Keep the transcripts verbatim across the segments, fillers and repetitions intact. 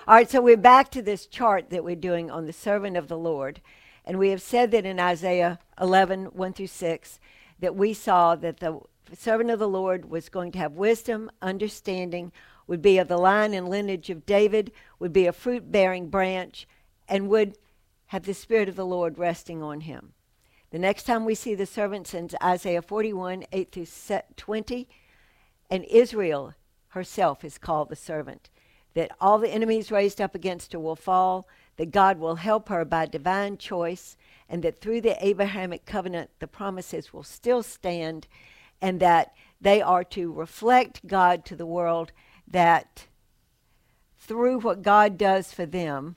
All right, so we're back to this chart that we're doing on the servant of the Lord. And we have said that in Isaiah eleven, one through six, that we saw that the servant of the Lord was going to have wisdom, understanding, would be of the line and lineage of David, would be a fruit-bearing branch, and would have the Spirit of the Lord resting on him. The next time we see the servants in Isaiah forty-one, eight through twenty, and Israel herself is called the servant, that all the enemies raised up against her will fall, that God will help her by divine choice, and that through the Abrahamic covenant the promises will still stand, and that they are to reflect God to the world, that through what God does for them,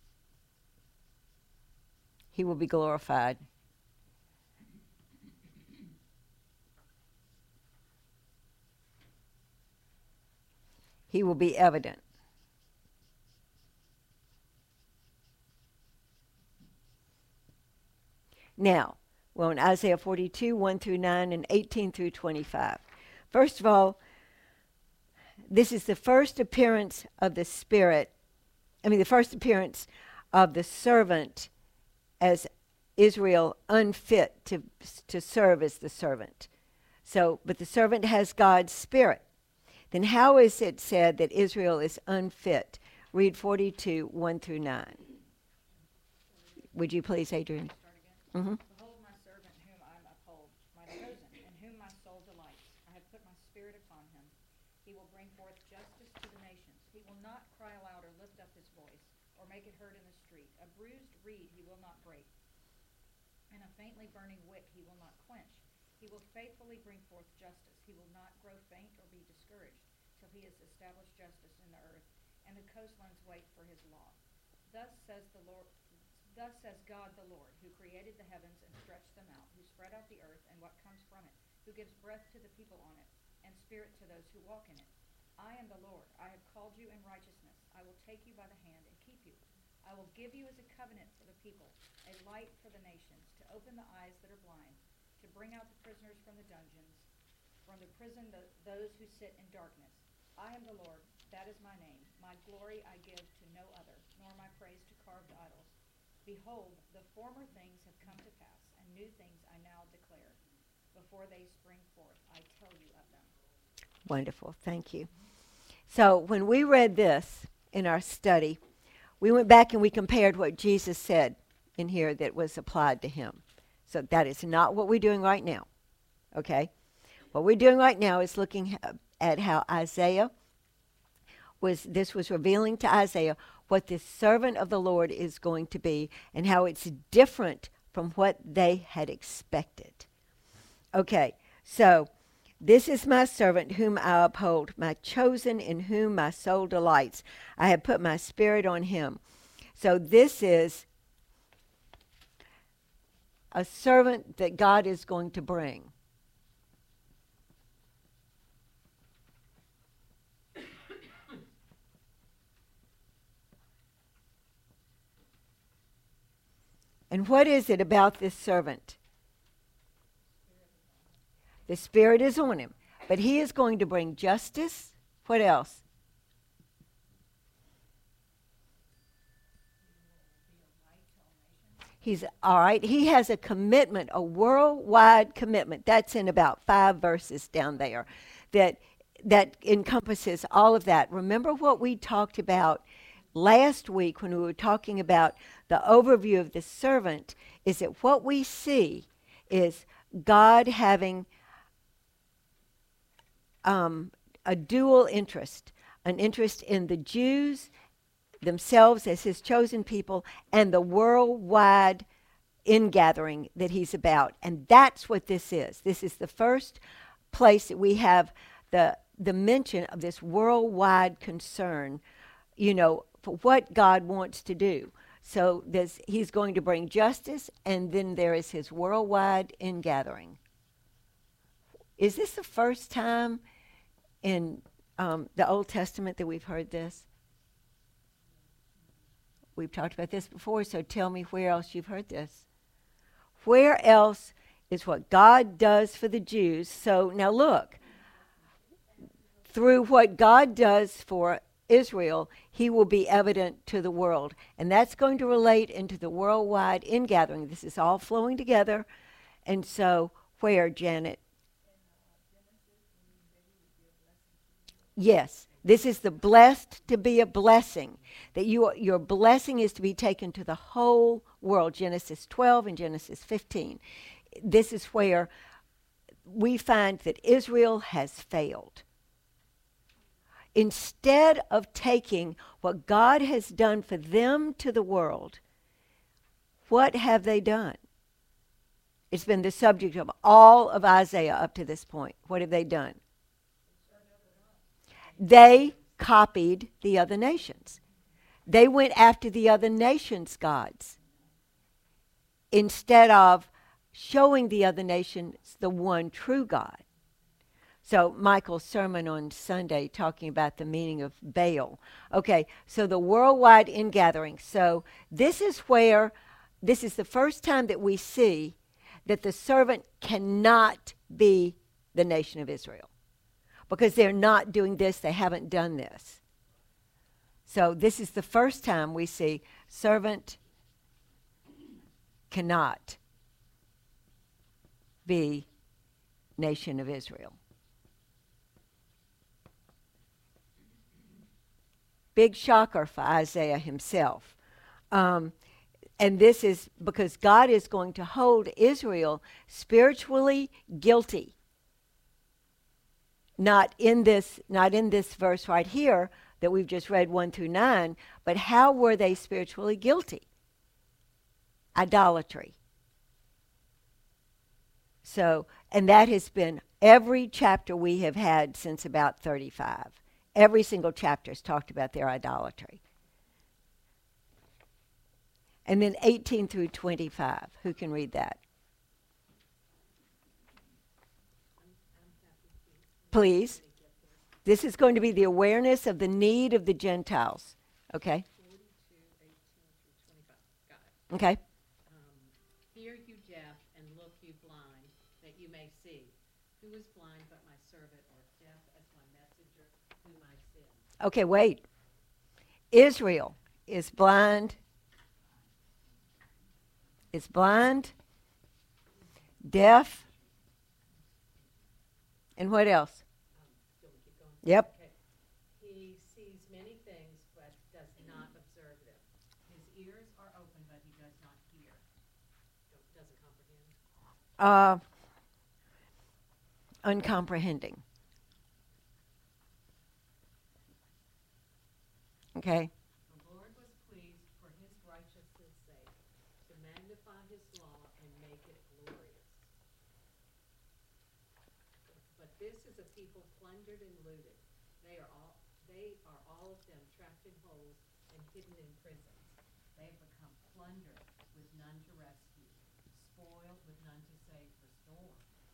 he will be glorified. He will be evident. Now, well, in Isaiah forty-two, one through nine, and eighteen through twenty-five. First of all, this is the first appearance of the Spirit, I mean, the first appearance of the servant as Israel unfit to, to serve as the servant. So, but the servant has God's Spirit. Then how is it said that Israel is unfit? Read forty-two, one through nine. Would you please, Adrian? Mm-hmm. Behold my servant whom I uphold, my chosen, in whom my soul delights. I have put my spirit upon him. He will bring forth justice to the nations. He will not cry aloud or lift up his voice, or make it heard in the street. A bruised reed he will not break, and a faintly burning wick he will not quench. He will faithfully bring forth justice. He will not grow faint or be discouraged, till he has established justice in the earth, and the coastlands wait for his law. Thus says the Lord. Thus says God the Lord, who created the heavens and stretched them out, who spread out the earth and what comes from it, who gives breath to the people on it, and spirit to those who walk in it. I am the Lord. I have called you in righteousness. I will take you by the hand and keep you. I will give you as a covenant for the people, a light for the nations, to open the eyes that are blind, to bring out the prisoners from the dungeons, from the prison the, those who sit in darkness. I am the Lord. That is my name. My glory I give to no other, nor my praise to carved idols. Behold, the former things have come to pass, and new things I now declare. Before they spring forth, I tell you of them. Wonderful. Thank you. So when we read this in our study, we went back and we compared what Jesus said in here that was applied to him. So that is not what we're doing right now. Okay? What we're doing right now is looking at how Isaiah was, this was revealing to Isaiah what this servant of the Lord is going to be, and how it's different from what they had expected. Okay, so this is my servant whom I uphold, my chosen in whom my soul delights. I have put my spirit on him. So this is a servant that God is going to bring. And what is it about this servant? The Spirit is on him. But he is going to bring justice. What else? He's, all right, he has a commitment, a worldwide commitment. That's in about five verses down there. That, that encompasses all of that. Remember what we talked about last week when we were talking about the overview of the servant, is that what we see is God having um, a dual interest, an interest in the Jews themselves as his chosen people and the worldwide ingathering that he's about. And that's what this is. This is the first place that we have the, the mention of this worldwide concern, you know, for what God wants to do. So there's, he's going to bring justice, and then there is his worldwide ingathering. Is this the first time in um, the Old Testament that we've heard this? We've talked about this before, so tell me where else you've heard this. Where else is what God does for the Jews? So now look, through what God does for Israel, he will be evident to the world. And that's going to relate into the worldwide ingathering. This is all flowing together. And so, where, Janet? Yes. This is the blessed to be a blessing. That you, your blessing is to be taken to the whole world. Genesis twelve and Genesis fifteen. This is where we find that Israel has failed. Instead of taking what God has done for them to the world, what have they done? It's been the subject of all of Isaiah up to this point. What have they done? They copied the other nations. They went after the other nations' gods instead of showing the other nations the one true God. So Michael's sermon on Sunday talking about the meaning of Baal. Okay, so the worldwide ingathering. So this is where, this is the first time that we see that the servant cannot be the nation of Israel. Because they're not doing this, they haven't done this. So this is the first time we see servant cannot be nation of Israel. Big shocker for Isaiah himself. Um, and this is because God is going to hold Israel spiritually guilty. Not in this, not in this verse right here that we've just read one through nine, but how were they spiritually guilty? Idolatry. So, and that has been every chapter we have had since about thirty-five. Every single chapter has talked about their idolatry. And then eighteen through twenty-five. Who can read that? Please. This is going to be the awareness of the need of the Gentiles. Okay? forty-two, eighteen through twenty-five. Got it. Okay. Um, Hear, you deaf, and look, you blind, that you may see. Who is blind but my servant, or deaf as my messenger, whom I send? Okay, wait. Israel is blind. Is blind, deaf, and what else? Um, do you want me to keep going? Yep. Okay. He sees many things, but does not observe them. His ears are open, but he does not hear. Don't- Doesn't comprehend. Uh, uncomprehending. Okay. The Lord was pleased for his righteousness' sake to magnify his law and make it glorious. But this is a people plundered and looted. They are all they are all of them trapped in holes and hidden in prisons. They have become plunder with none to rescue, spoil with none to save, restore.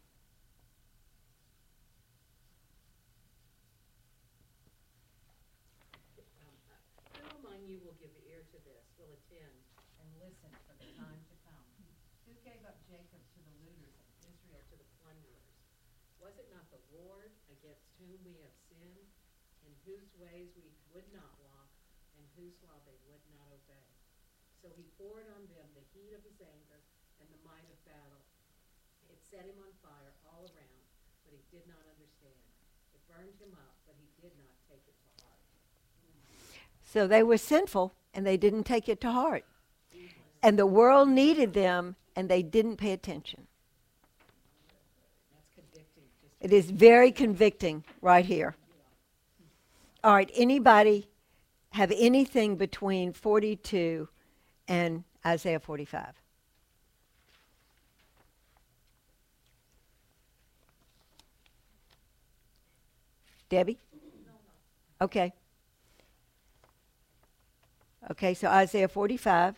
Um, uh, Who among you will give ear to this, will attend, and listen for the time to come? Who gave up Jacob to the looters and Israel to the plunderers? Was it not the Lord against whom we have sinned, in whose ways we would not walk, and whose law they would not obey? So he poured on them the heat of his anger and the might of battle. It set him on fire all around, but he did not understand. It burned him up, but he did not take it to heart. So they were sinful and they didn't take it to heart. And the world needed them and they didn't pay attention. That's convicting. Just It is very convicting right here. All right, anybody have anything between forty-two and Isaiah forty-five? Debbie? Okay. Okay, so Isaiah forty-five.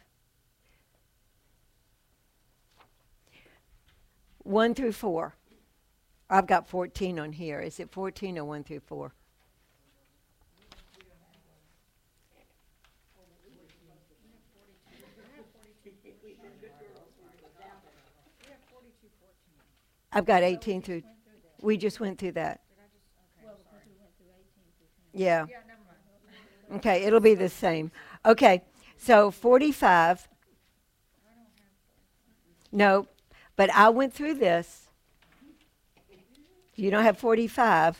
one through four. I've got fourteen on here. Is it fourteen or one through four? I've got eighteen through. We just went through that. Did I just, okay, sorry. Yeah. Yeah, never mind. Okay, it'll be the same. Okay, so forty-five. No, but I went through this. You don't have forty-five.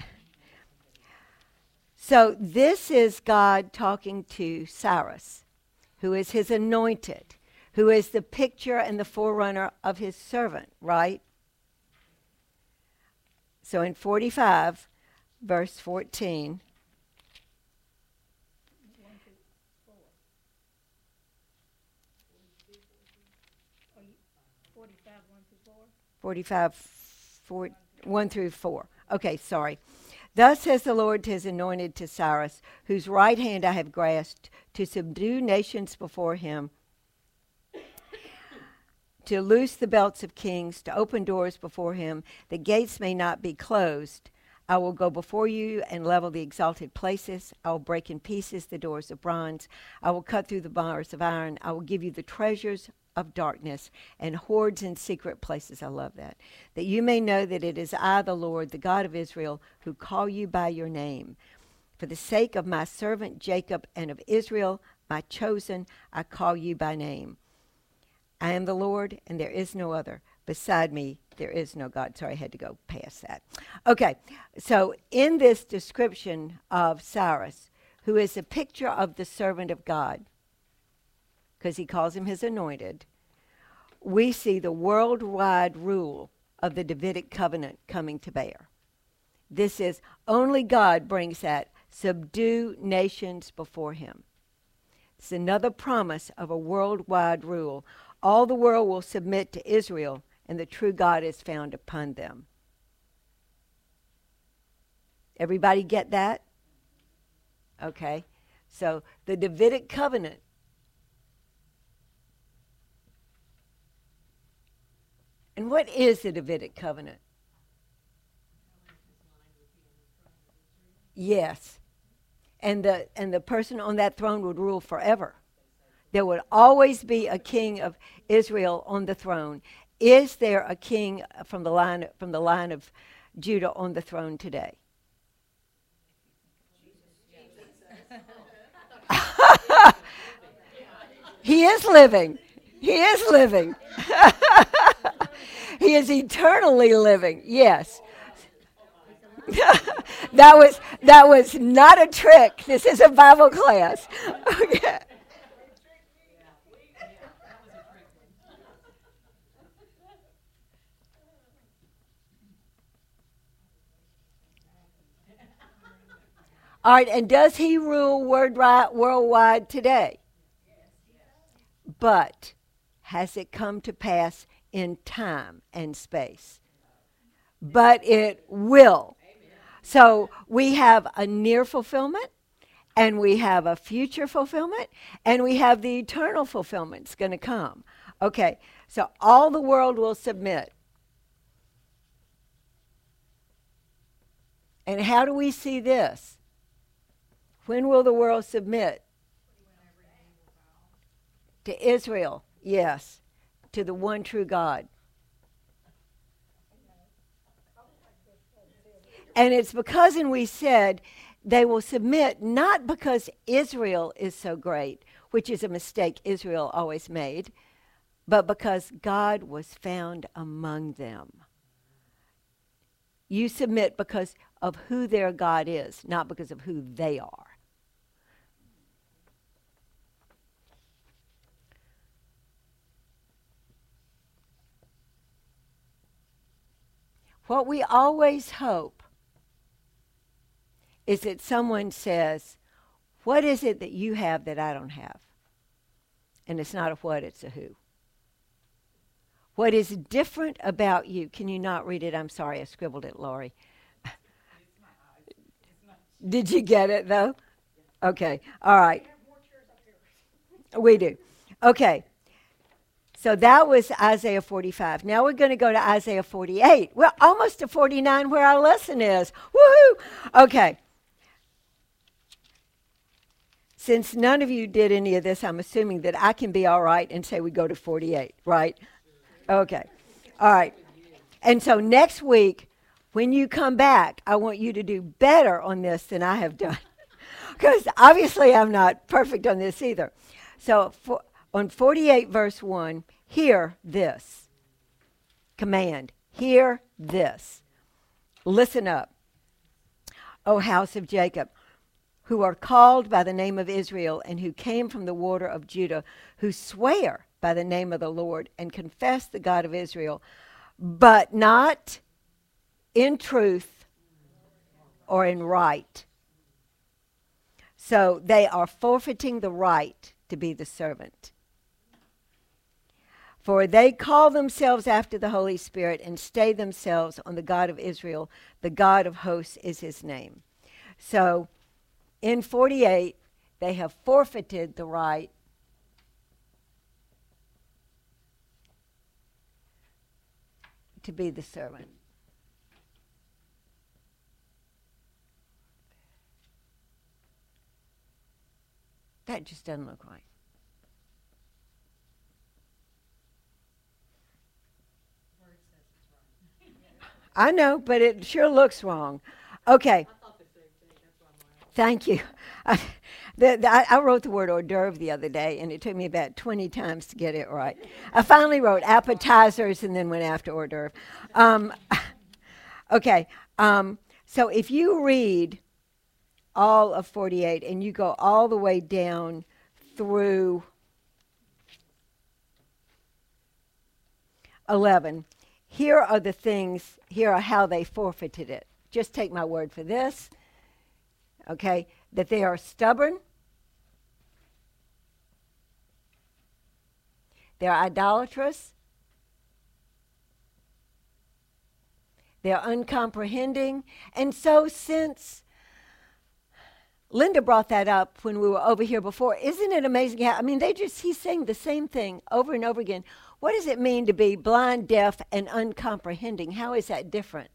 So this is God talking to Cyrus, who is his anointed, who is the picture and the forerunner of his servant, right? So in forty-five, verse fourteen. forty-five, four, one through four. Okay, sorry. Thus says the Lord to his anointed, to Cyrus, whose right hand I have grasped, to subdue nations before him, to loose the belts of kings, to open doors before him, the gates may not be closed. I will go before you and level the exalted places. I will break in pieces the doors of bronze. I will cut through the bars of iron. I will give you the treasures of darkness and hoards in secret places. I love that. That you may know that it is I, the Lord, the God of Israel, who call you by your name. For the sake of my servant Jacob and of Israel, my chosen, I call you by name. I am the Lord, and there is no other. Beside me, there is no God. Sorry, I had to go past that. Okay, so in this description of Cyrus, who is a picture of the servant of God, because he calls him his anointed, we see the worldwide rule of the Davidic covenant coming to bear. This is, only God brings that, subdue nations before him. It's another promise of a worldwide rule. All the world will submit to Israel, and the true God is found upon them. Everybody get that? Okay. So the Davidic covenant and what is the Davidic covenant? Yes. And the and the person on that throne would rule forever. There would always be a king of Israel on the throne. Is there a king from the line from the line of Judah on the throne today? He is living. He is living. He is eternally living. Yes. that was that was not a trick. This is a Bible class. Okay. All right, and does he rule worldwide today? But has it come to pass in time and space? But it will. So we have a near fulfillment, and we have a future fulfillment, and we have the eternal fulfillment that's going to come. Okay, so all the world will submit. And how do we see this? When will the world submit? To Israel, yes. To the one true God. And it's because, and we said, they will submit not because Israel is so great, which is a mistake Israel always made, but because God was found among them. You submit because of who their God is, not because of who they are. What we always hope is that someone says, what is it that you have that I don't have? And it's not a what, it's a who. What is different about you? Can you not read it? I'm sorry, I scribbled it, Laurie. Did you get it, though? Okay, all right. We do. Okay. So that was Isaiah forty-five. Now we're going to go to Isaiah forty-eight. We're almost to forty-nine where our lesson is. Woohoo! Okay. Since none of you did any of this, I'm assuming that I can be all right and say we go to forty-eight, right? Okay. All right. And so next week, when you come back, I want you to do better on this than I have done. Because obviously I'm not perfect on this either. So for, on forty-eight verse one, hear this. Command. Hear this. Listen up, O house of Jacob, who are called by the name of Israel, and who came from the water of Judah, who swear by the name of the Lord, and confess the God of Israel, but not in truth or in right. So they are forfeiting the right to be the servant. For they call themselves after the Holy Spirit and stay themselves on the God of Israel. The God of hosts is his name. So in forty-eight, they have forfeited the right to be the servant. That just doesn't look right. I know, but it sure looks wrong. Okay. Thank you. I, the, the, I, I wrote the word hors d'oeuvre the other day, and it took me about twenty times to get it right. I finally wrote appetizers and then went after hors d'oeuvre. Um, okay. Um, so if you read all of forty-eight and you go all the way down through eleven, here are the things, here are how they forfeited it. Just take my word for this. Okay, that they are stubborn, they're idolatrous, they're uncomprehending. And so since Linda brought that up when we were over here before, isn't it amazing how, I mean, they just, he's saying the same thing over and over again. What does it mean to be blind, deaf, and uncomprehending? How is that different?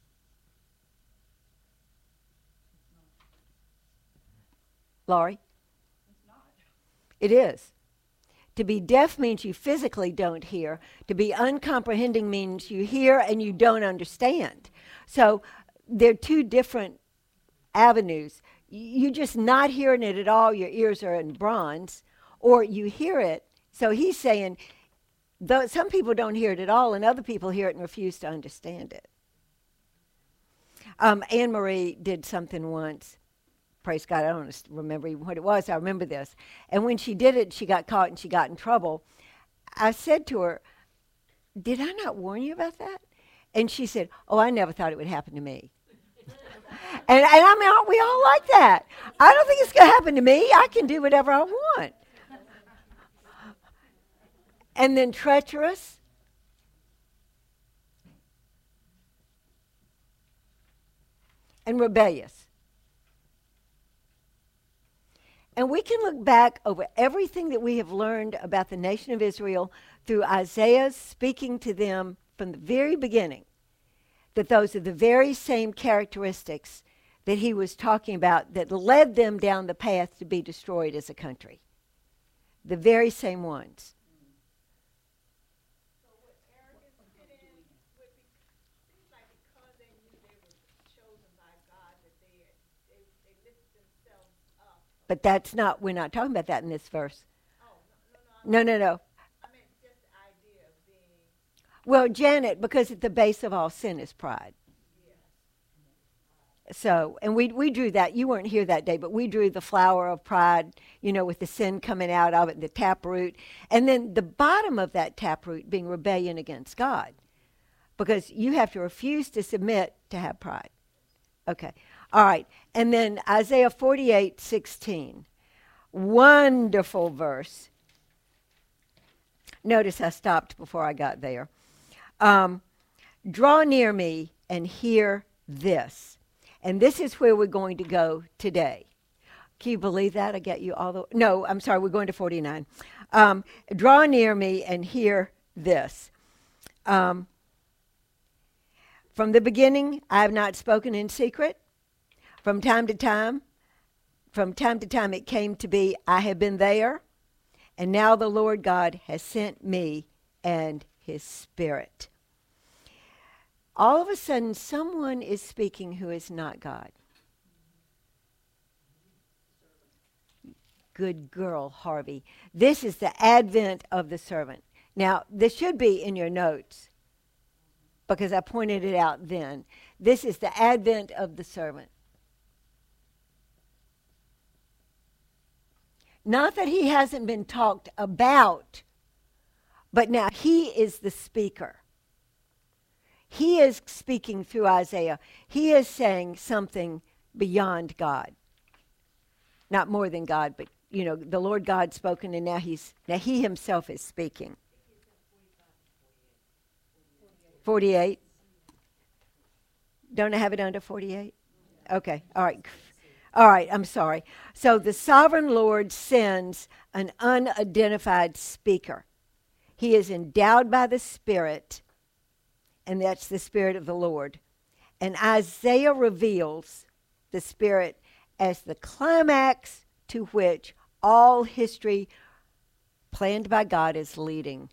Laurie? It's not. It is. To be deaf means you physically don't hear. To be uncomprehending means you hear and you don't understand. So they're two different avenues. You're just not hearing it at all. Your ears are in bronze. Or you hear it. So he's saying, though some people don't hear it at all, and other people hear it and refuse to understand it. Um, Anne Marie did something once. Praise God, I don't remember even what it was. I remember this. And when she did it, she got caught and she got in trouble. I said to her, did I not warn you about that? And she said, oh, I never thought it would happen to me. and, and I mean, aren't we all like that? I don't think it's going to happen to me. I can do whatever I want. And then treacherous. And rebellious. And we can look back over everything that we have learned about the nation of Israel through Isaiah speaking to them from the very beginning, that those are the very same characteristics that he was talking about that led them down the path to be destroyed as a country. The very same ones. But that's not, we're not talking about that in this verse. Oh, no, no, no. No, no, no. I mean, just the idea of being... Well, Janet, because at the base of all sin is pride. Yeah. So, and we we drew that. You weren't here that day, but we drew the flower of pride, you know, with the sin coming out of it, the taproot. And then the bottom of that taproot being rebellion against God. Because you have to refuse to submit to have pride. Okay. All right. And then Isaiah forty-eight sixteen. Wonderful verse. Notice I stopped before I got there. Um, Draw near me and hear this. And this is where we're going to go today. Can you believe that? I get you all the... No, I'm sorry. We're going to forty-nine. Um, Draw near me and hear this. Um, From the beginning, I have not spoken in secret. From time to time, from time to time it came to be, I have been there. And now the Lord God has sent me and his Spirit. All of a sudden, someone is speaking who is not God. good girl, Harvey. This is the advent of the servant. Now, this should be in your notes because I pointed it out then. This is the advent of the servant. Not that he hasn't been talked about, but now he is the speaker. He is speaking through Isaiah. He is saying something beyond God. Not more than God, but, you know, the Lord God spoken, and now he's now he himself is speaking. forty-eight. Don't I have it under forty-eight? Okay, all right. All right, I'm sorry. So the sovereign Lord sends an unidentified speaker. He is endowed by the Spirit, and that's the Spirit of the Lord. And Isaiah reveals the Spirit as the climax to which all history planned by God is leading.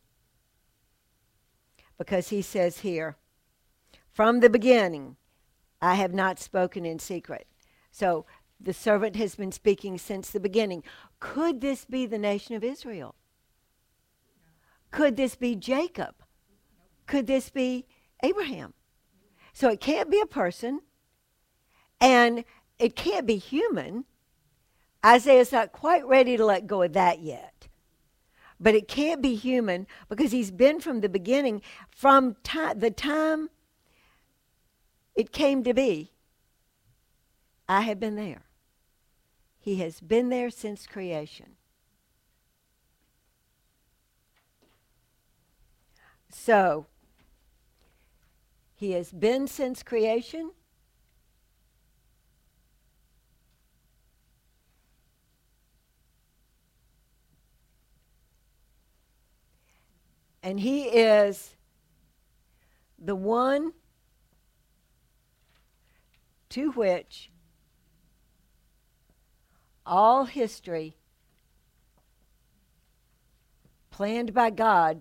Because he says here, from the beginning, I have not spoken in secret. So the servant has been speaking since the beginning. Could this be the nation of Israel? Could this be Jacob? Could this be Abraham? So it can't be a person, and it can't be human. Isaiah's not quite ready to let go of that yet. But it can't be human because he's been from the beginning, from ti- the time it came to be. I have been there. He has been there since creation. So, he has been since creation. And he is the one to which all history planned by God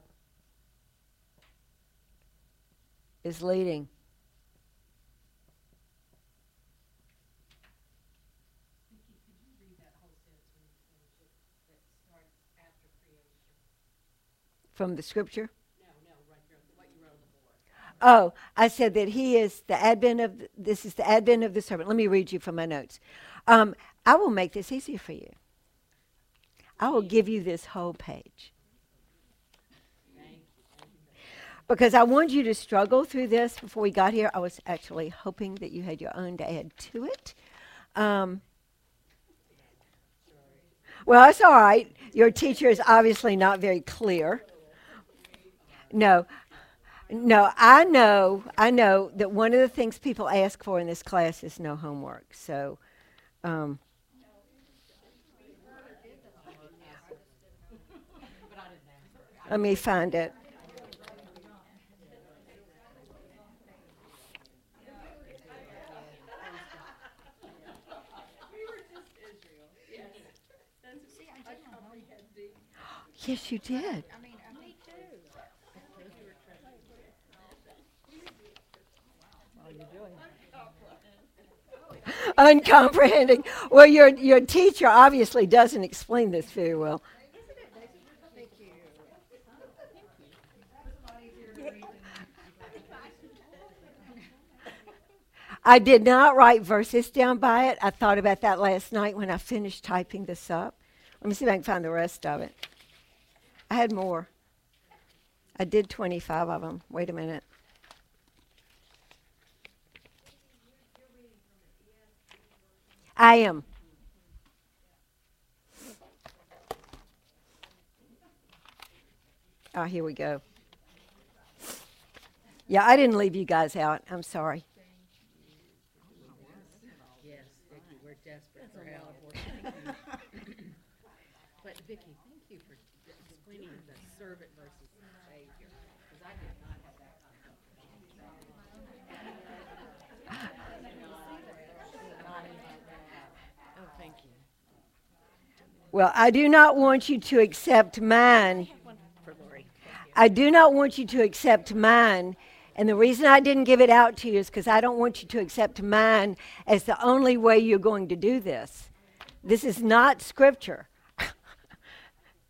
is leading. Vicki, could you read that whole sentence when you finish it that starts after creation? From the scripture? No, no, right there, what you wrote on the board. Oh, I said that he is the advent of, the, this is the advent of the servant. Let me read you from my notes. Um, I will make this easier for you. I will give you this whole page. Because I want you to struggle through this before we got here. I was actually hoping that you had your own to add to it. Um, well, that's all right. Your teacher is obviously not very clear. No. No, I know, I know that one of the things people ask for in this class is no homework. So, um, let me find it. Yes, you did. I mean, uh, me too. Uncomprehending. Well, your your teacher obviously doesn't explain this very well. I did not write verses down by it. I thought about that last night when I finished typing this up. Let me see if I can find the rest of it. I had more. I did twenty-five of them. Wait a minute. I am. Oh, here we go. Yeah, I didn't leave you guys out. I'm sorry. Yes, Vicki, we're desperate for help. But Vicki, thank you for explaining the servant versus the Savior, because I did not have that concept. Oh, thank you. Well, I do not want you to accept mine. For Lori. I do not want you to accept mine. And the reason I didn't give it out to you is because I don't want you to accept mine as the only way you're going to do this. This is not scripture.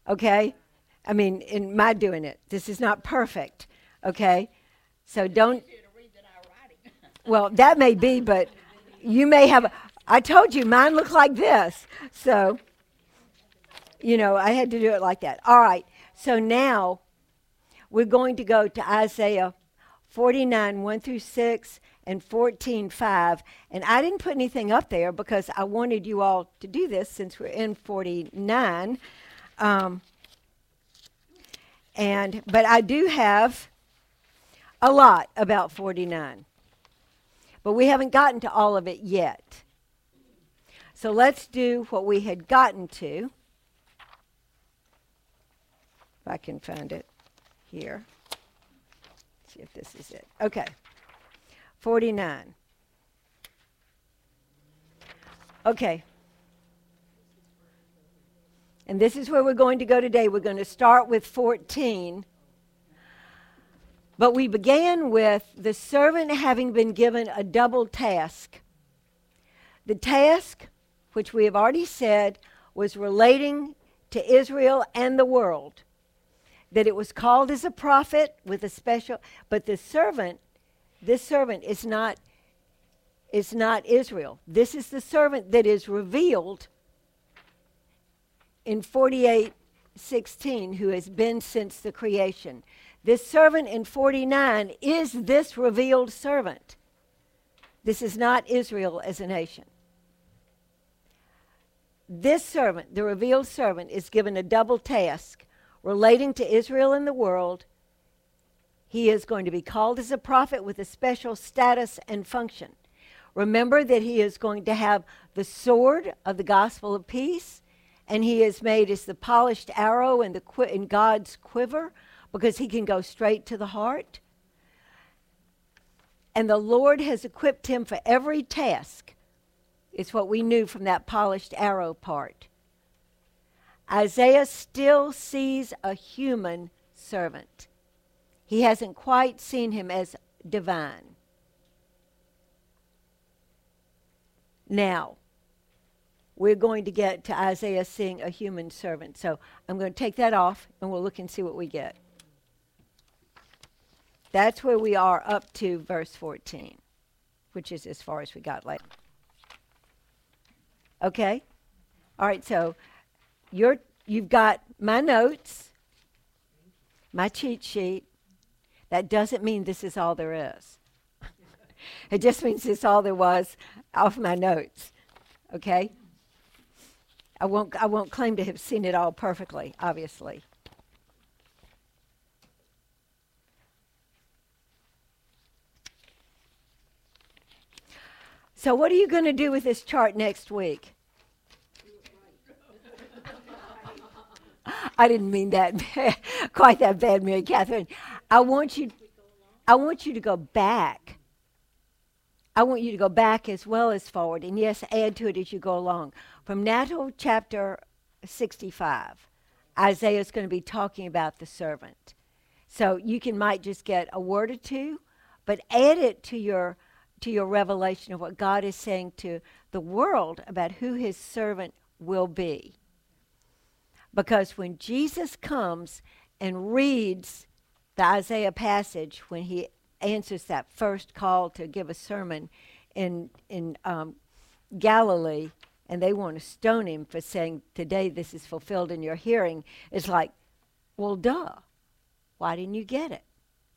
Okay? I mean, in my doing it. This is not perfect. Okay? So don't. Well, that may be, but you may have. I told you, mine looked like this. So, you know, I had to do it like that. All right. So now we're going to go to Isaiah forty-nine, one through six, and fourteen, five. And I didn't put anything up there because I wanted you all to do this since we're in forty-nine. Um, and but I do have a lot about forty-nine. But we haven't gotten to all of it yet. So let's do what we had gotten to. If I can find it here. See if this is it. Okay. forty-nine. Okay. And this is where we're going to go today. We're going to start with fourteen. But we began with the servant having been given a double task. The task, which we have already said, was relating to Israel and the world. That it was called as a prophet with a special, but the servant, this servant is not, is not Israel. This is the servant that is revealed in forty-eight sixteen, who has been since the creation. This servant in forty-nine is this revealed servant. This is not Israel as a nation. This servant, the revealed servant, is given a double task relating to Israel and the world. He is going to be called as a prophet with a special status and function. Remember that he is going to have the sword of the gospel of peace, and he is made as the polished arrow in, the qui- in God's quiver, because he can go straight to the heart. And the Lord has equipped him for every task. It's what we knew from that polished arrow part. Isaiah still sees a human servant. He hasn't quite seen him as divine. Now, we're going to get to Isaiah seeing a human servant. So I'm going to take that off, and we'll look and see what we get. That's where we are up to verse fourteen, which is as far as we got later. Okay? All right, so you're, you've got my notes, my cheat sheet. That doesn't mean this is all there is. It just means this is all there was off my notes. Okay? I won't, I won't claim to have seen it all perfectly, obviously. So what are you going to do with this chart next week? I didn't mean that quite that bad, Mary Catherine. I want you I want you to go back. I want you to go back as well as forward, and yes, add to it as you go along. From now to chapter sixty-five, Isaiah is going to be talking about the servant. So you can might just get a word or two, but add it to your to your revelation of what God is saying to the world about who his servant will be. Because when Jesus comes and reads the Isaiah passage, when he answers that first call to give a sermon in in um, Galilee, and they want to stone him for saying, today this is fulfilled in your hearing, it's like, well, duh. Why didn't you get it?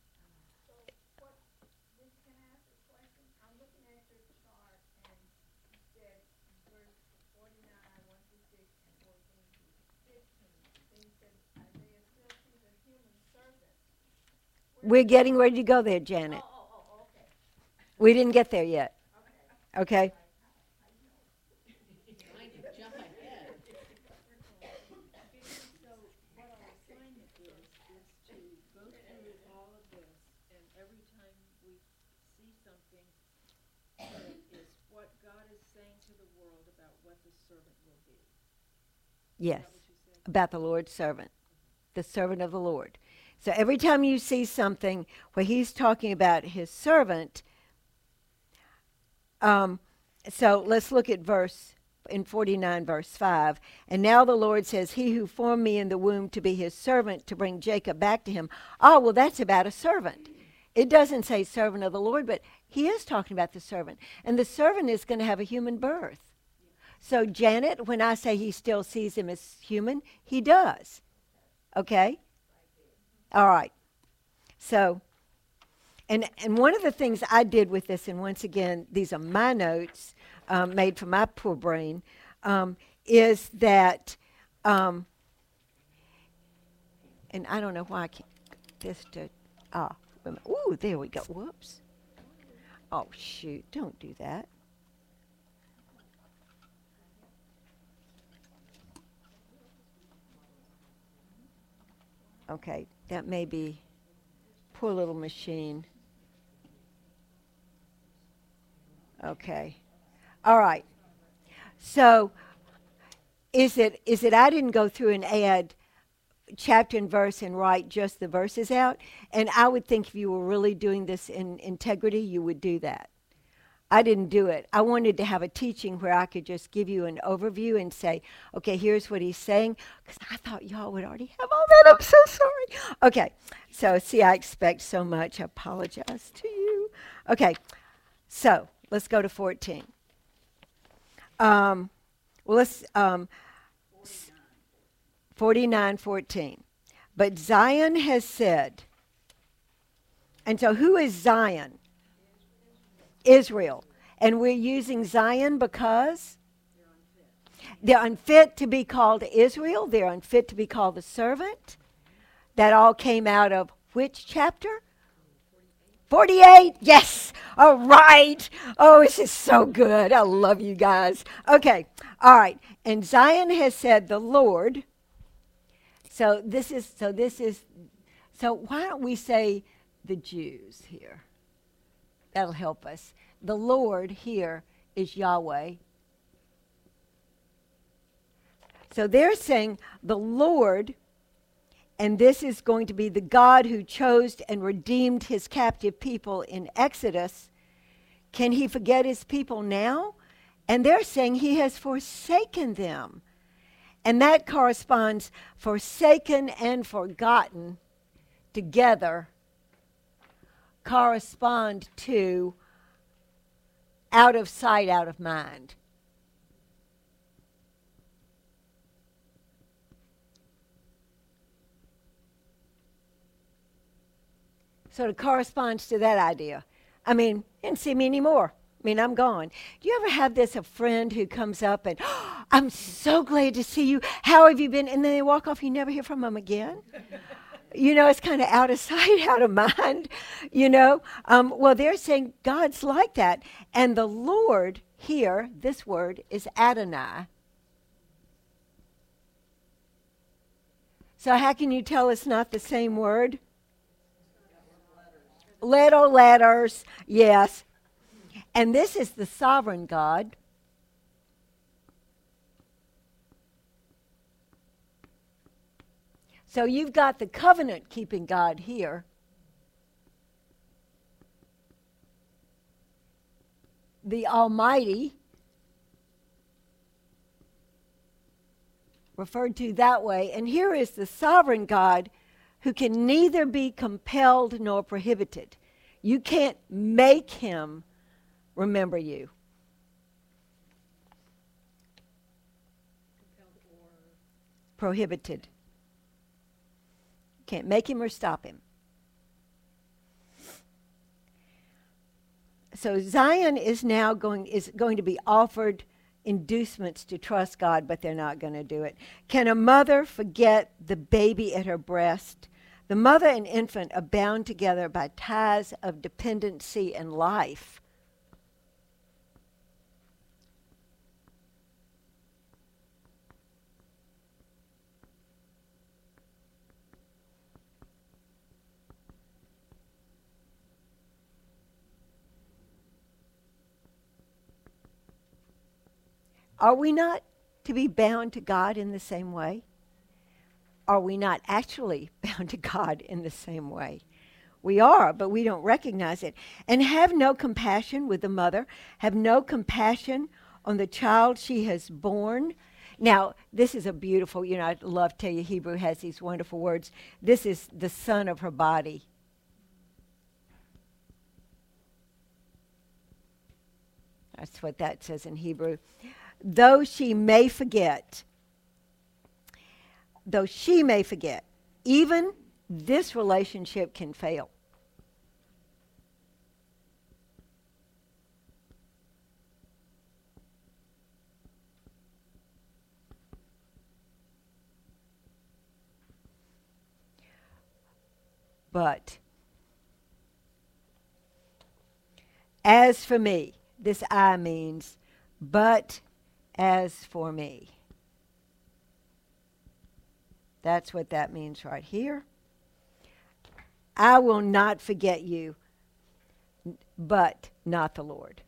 We're getting ready to go there, Janet. Oh, oh, oh, okay. We didn't get there yet. Okay. Okay? Trying to jump ahead. So what our assignment is, is to go through all of this, and every time we see something that is what God is saying to the world about what the servant will be. Yes. Is that what you said? About the Lord's servant, the servant of the Lord. So every time you see something where he's talking about his servant, um, so let's look at verse, in forty-nine, verse five. And now the Lord says, he who formed me in the womb to be his servant, to bring Jacob back to him. Oh, well, that's about a servant. It doesn't say servant of the Lord, but he is talking about the servant. And the servant is going to have a human birth. So, Janet, when I say he still sees him as human, he does. Okay? All right. So, and, and one of the things I did with this, and once again, these are my notes um, made from my poor brain, um, is that, um, and I don't know why I can't, this to, ah, ooh, there we go. Whoops. Oh, shoot. Don't do that. Okay, that may be poor little machine. Okay. All right. So is it is it I didn't go through and add chapter and verse and write just the verses out? And I would think if you were really doing this in integrity, you would do that. I didn't do it. I wanted to have a teaching where I could just give you an overview and say, okay, here's what he's saying, because I thought y'all would already have all that. I'm so sorry. Okay, so see, I expect so much. I apologize to you. Okay, so let's go to fourteen. Um, well, let's, um, forty-nine, fourteen. But Zion has said, and so who is Zion? Israel. And we're using Zion because they're unfit to be called Israel. They're unfit to be called the servant. That all came out of which chapter? forty-eight. Yes. All right. Oh, this is so good. I love you guys. Okay. All right. And Zion has said the Lord. So this is, so this is, so why don't we say the Jews here? That'll help us. The Lord here is Yahweh. So they're saying the Lord, and this is going to be the God who chose and redeemed his captive people in Exodus. Can he forget his people now? And they're saying he has forsaken them. And that corresponds forsaken and forgotten together correspond to out of sight, out of mind. So it corresponds to that idea. I mean, you didn't see me anymore. I mean, I'm gone. Do you ever have this, a friend who comes up and, oh, I'm so glad to see you. How have you been? And then they walk off, you never hear from them again? You know, it's kind of out of sight, out of mind, you know. Um, well, they're saying God's like that. And the Lord here, this word, is Adonai. So how can you tell it's not the same word? Little letters, yes. And this is the sovereign God. So you've got the covenant-keeping God here. The Almighty, referred to that way. And here is the sovereign God who can neither be compelled nor prohibited. You can't make him remember you. Prohibited. Can't make him or stop him. So Zion is now going is going to be offered inducements to trust God, but they're not going to do it. Can a mother forget the baby at her breast? The mother and infant are bound together by ties of dependency and life. Are we not to be bound to God in the same way? Are we not actually bound to God in the same way? We are, but we don't recognize it. And have no compassion with the mother. Have no compassion on the child she has borne. Now, this is a beautiful, you know, I love to tell you, Hebrew has these wonderful words. This is the son of her body. That's what that says in Hebrew. Though she may forget, though she may forget, even this relationship can fail. But as for me, this I means, but as for me. That's what that means right here. I will not forget you, but not the Lord.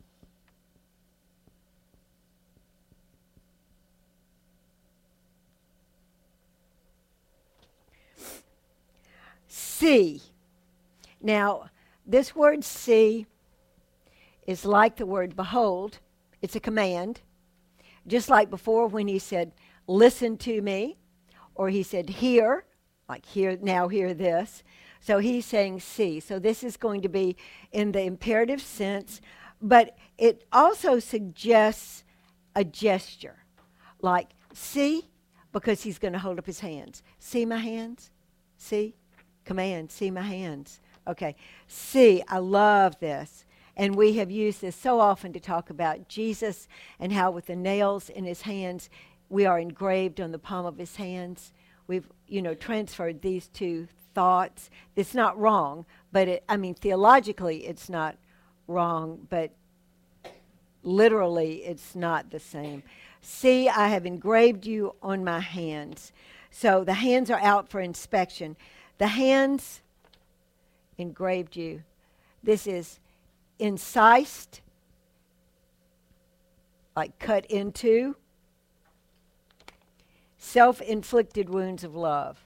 See. Now, this word see is like the word behold. It's a command. Just like before when he said, listen to me, or he said, hear, like hear, now hear this. So he's saying see. So this is going to be in the imperative sense, but it also suggests a gesture. Like, see, because he's going to hold up his hands. See my hands? See? Command, see my hands. Okay. See, I love this. And we have used this so often to talk about Jesus and how with the nails in his hands, we are engraved on the palm of his hands. We've, you know, transferred these two thoughts. It's not wrong, but it, I mean, theologically it's not wrong, but literally it's not the same. See, I have engraved you on my hands. So the hands are out for inspection. The hands engraved you. This is incised, like cut into, self-inflicted wounds of love.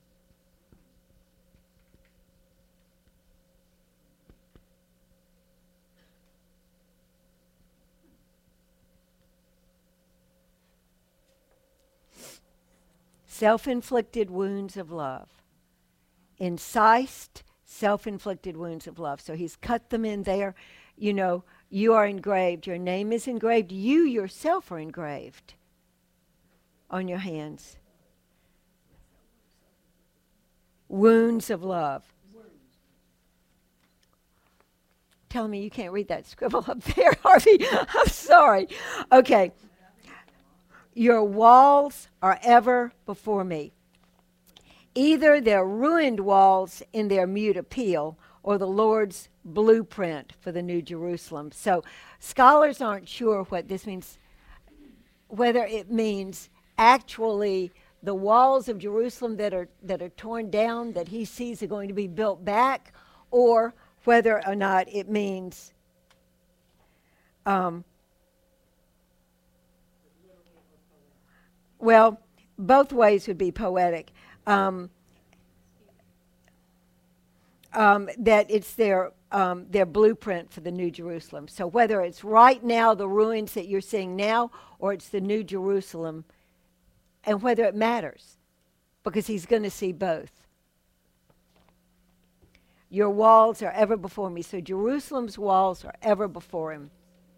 Self-inflicted wounds of love. Incised, self-inflicted wounds of love. So he's cut them in there. You know, you are engraved. Your name is engraved. You yourself are engraved on your hands. Wounds of love. Tell me you can't read that scribble up there, Harvey. I'm sorry. Okay. Your walls are ever before me. Either they're ruined walls in their mute appeal or the Lord's blueprint for the New Jerusalem. So scholars aren't sure what this means, whether it means actually the walls of Jerusalem that are that are torn down, that he sees are going to be built back, or whether or not it means um, well, both ways would be poetic. Um, um, that it's their um, their blueprint for the New Jerusalem. So whether it's right now the ruins that you're seeing now, or it's the New Jerusalem, and whether it matters, because he's going to see both. Your walls are ever before me. So Jerusalem's walls are ever before him.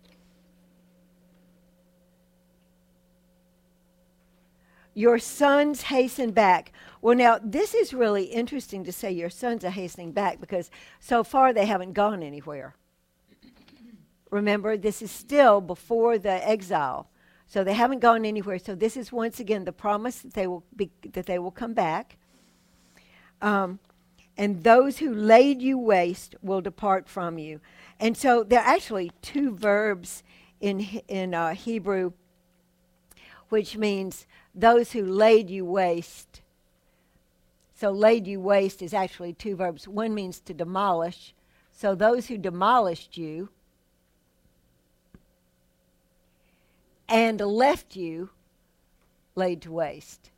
Your sons hasten back. Well, now, this is really interesting to say your sons are hastening back, because so far they haven't gone anywhere. Remember, this is still before the exile. So they haven't gone anywhere. So this is once again the promise that they will be, that they will come back. Um, and those who laid you waste will depart from you. And so there are actually two verbs in in uh, Hebrew, which means those who laid you waste. So laid you waste is actually two verbs. One means to demolish. So those who demolished you and left you laid to waste.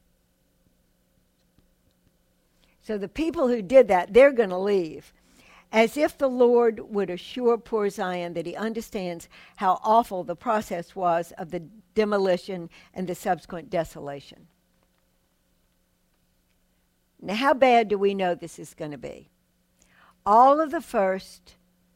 So the people who did that, they're going to leave. As if the Lord would assure poor Zion that he understands how awful the process was of the demolition and the subsequent desolation. Now, how bad do we know this is going to be? All of the first,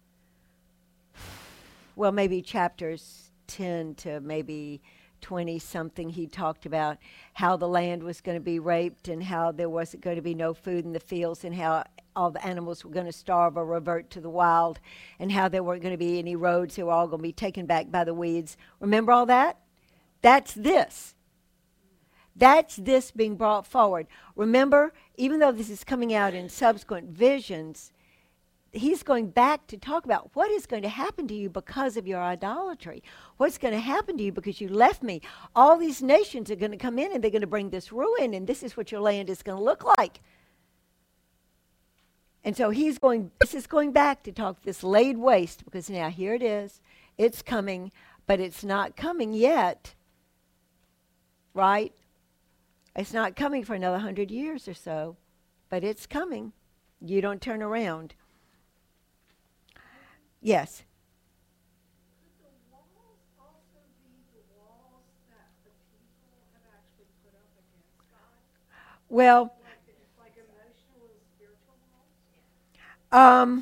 well, maybe chapters ten to maybe twenty something, he talked about how the land was going to be raped and how there wasn't going to be no food in the fields and how all the animals were going to starve or revert to the wild and how there weren't going to be any roads. They were all going to be taken back by the weeds. Remember all that? That's this. That's this being brought forward. Remember, even though this is coming out in subsequent visions, he's going back to talk about what is going to happen to you because of your idolatry. What's going to happen to you because you left me. All these nations are going to come in and they're going to bring this ruin, and this is what your land is going to look like. And so he's going, this is going back to talk this laid waste, because now here it is. It's coming, but it's not coming yet. Right? It's not coming for another hundred years or so, but it's coming. You don't turn around. Yes. Could the walls also be the walls that the people have actually put up against God? Well, Like, it's like emotional and spiritual walls? um,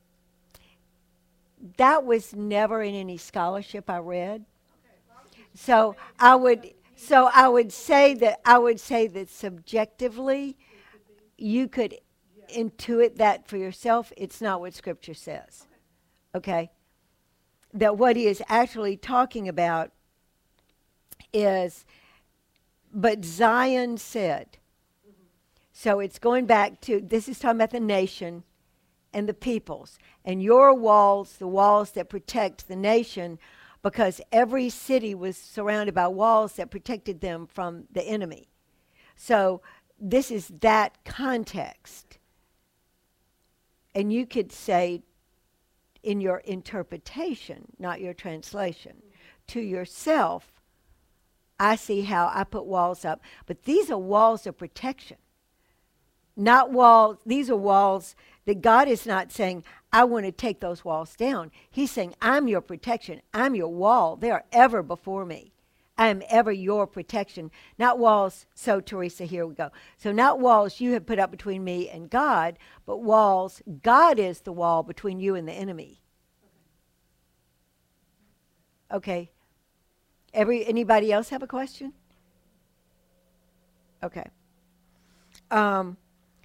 that was never in any scholarship I read. So I would, so I would say that I would say that subjectively, you could intuit that for yourself. It's not what Scripture says. Okay? That what he is actually talking about is, but Zion said. So it's going back to, this is talking about the nation and the peoples. And your walls, the walls that protect the nation, because every city was surrounded by walls that protected them from the enemy. So this is that context. And you could say, in your interpretation, not your translation, to yourself, I see how I put walls up. But these are walls of protection. Not walls, these are walls that God is not saying, I want to take those walls down. He's saying, I'm your protection. I'm your wall. They are ever before me. I am ever your protection. Not walls, so Teresa, here we go. So not walls you have put up between me and God, but walls, God is the wall between you and the enemy. Okay. Every anybody else have a question? Okay. Um,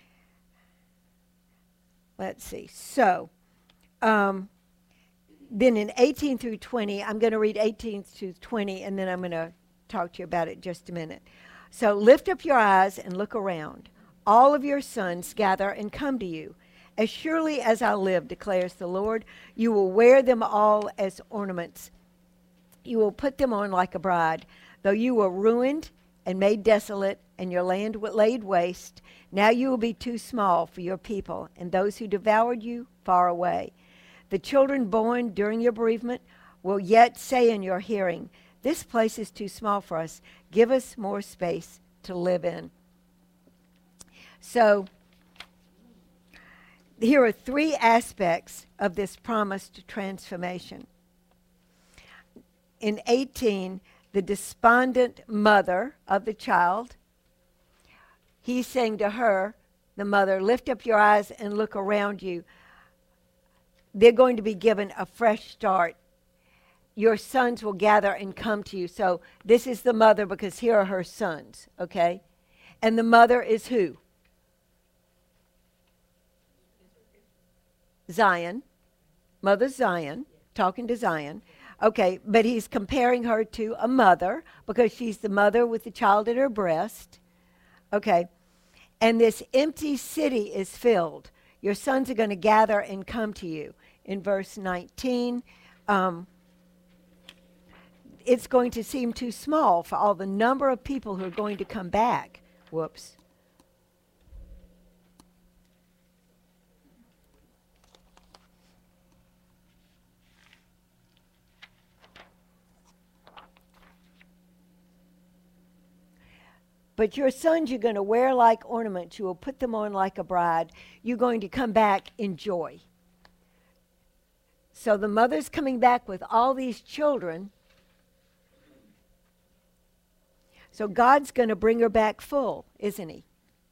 let's see. So, um, then in eighteen through twenty, I'm going to read eighteen through twenty, and then I'm going to talk to you about it just a minute. So, lift up your eyes and look around. All of your sons gather and come to you. As surely as I live, declares the Lord, you will wear them all as ornaments. You will put them on like a bride. Though you were ruined and made desolate, and your land laid waste, now you will be too small for your people, and those who devoured you far away. The children born during your bereavement will yet say in your hearing, this place is too small for us. Give us more space to live in. So, here are three aspects of this promised transformation. In eighteen, the despondent mother of the child, he's saying to her, the mother, lift up your eyes and look around you. They're going to be given a fresh start. Your sons will gather and come to you. So this is the mother, because here are her sons, okay? And the mother is who? Zion. Mother Zion, talking to Zion. Okay, but he's comparing her to a mother, because she's the mother with the child at her breast. Okay, and this empty city is filled. Your sons are going to gather and come to you. In verse nineteen, um, it's going to seem too small for all the number of people who are going to come back. Whoops. But your sons you're going to wear like ornaments. You will put them on like a bride. You're going to come back in joy. So the mother's coming back with all these children. So God's going to bring her back full, isn't he?